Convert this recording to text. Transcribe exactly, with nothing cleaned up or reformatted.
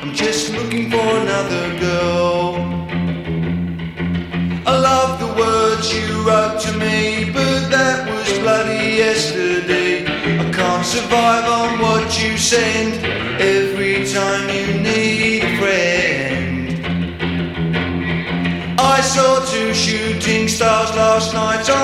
I'm just looking for another girl. I love the words you wrote to me, but that was bloody yesterday. I can't survive on what you send every time you need a friend. I saw two shooting stars last night